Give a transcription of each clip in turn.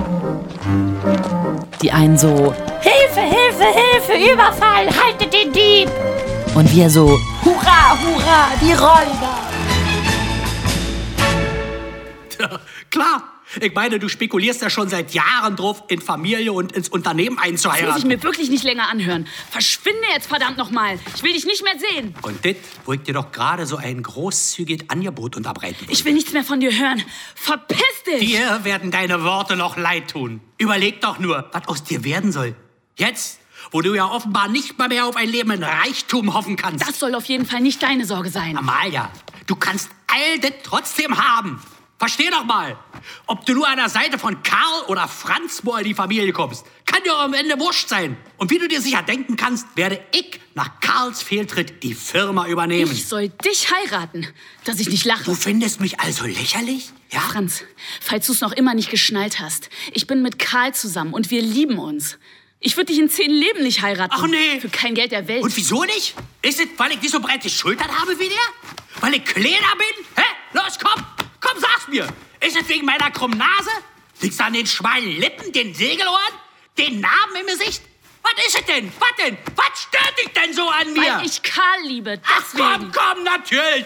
Die einen so: Hilfe, Hilfe, Hilfe, Überfall, haltet den Dieb! Und wir so: Hurra, hurra, die Räuber! Klar. Ich meine, du spekulierst ja schon seit Jahren drauf, in Familie und ins Unternehmen einzuheiraten. Das muss ich mir wirklich nicht länger anhören. Verschwinde jetzt, verdammt nochmal. Ich will dich nicht mehr sehen. Und das, wo ich dir doch gerade so ein großzügiges Angebot unterbreiten wollte. Ich will nichts mehr von dir hören. Verpiss dich! Dir werden deine Worte noch leid tun. Überleg doch nur, was aus dir werden soll. Jetzt, wo du ja offenbar nicht mal mehr auf ein Leben in Reichtum hoffen kannst. Das soll auf jeden Fall nicht deine Sorge sein. Amalia, du kannst all das trotzdem haben. Versteh doch mal, ob du nur an der Seite von Karl oder Franz in die Familie kommst, kann dir am Ende wurscht sein. Und wie du dir sicher denken kannst, werde ich nach Karls Fehltritt die Firma übernehmen. Ich soll dich heiraten, dass ich nicht lache. Du findest mich also lächerlich? Ja? Franz, falls du es noch immer nicht geschnallt hast, ich bin mit Karl zusammen und wir lieben uns. Ich würde dich in 10 Leben nicht heiraten. Ach nee. Für kein Geld der Welt. Und wieso nicht? Ist es, weil ich nicht so breite Schultern habe wie der? Weil ich kleiner bin? Hä? Los, komm! Komm, sag's mir! Ist es wegen meiner krummen Nase? Liegt's an den schmalen Lippen, den Segelohren, den Narben im Gesicht? Was ist es denn? Was denn? Was stört dich denn so an mir? Weil ich Karl liebe, Ach deswegen. komm, natürlich!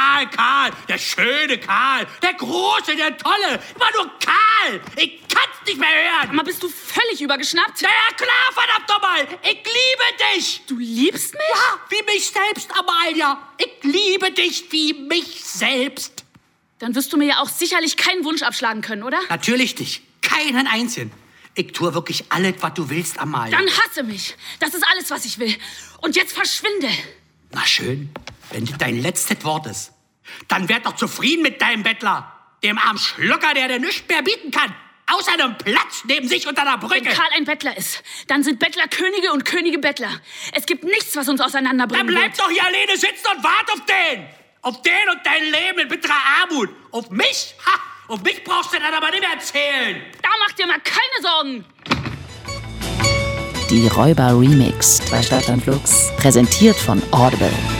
Karl, der schöne Karl, der große, der tolle, immer nur Karl! Ich kann's nicht mehr hören! Aber bist du völlig übergeschnappt? Na ja, klar, verdammt nochmal! Ich liebe dich! Du liebst mich? Ja, wie mich selbst, Amalia! Ich liebe dich wie mich selbst! Dann wirst du mir ja auch sicherlich keinen Wunsch abschlagen können, oder? Natürlich nicht. Keinen einzigen. Ich tue wirklich alles, was du willst, Amalia. Dann hasse mich. Das ist alles, was ich will. Und jetzt verschwinde. Na schön, wenn das dein letztes Wort ist. Dann werd doch zufrieden mit deinem Bettler. Dem armen Schlucker, der dir nichts mehr bieten kann. Außer einem Platz neben sich unter der Brücke. Wenn Karl ein Bettler ist, dann sind Bettler Könige und Könige Bettler. Es gibt nichts, was uns auseinanderbringen Dann bleib wird. doch hier alleine sitzen und wart auf den. Auf den und dein Leben in bitterer Armut. Auf mich? Ha! Auf mich brauchst du dann aber nicht mehr erzählen. Da mach dir mal keine Sorgen. Die Räuber Remix bei Stadtland Flux. Präsentiert von Audible.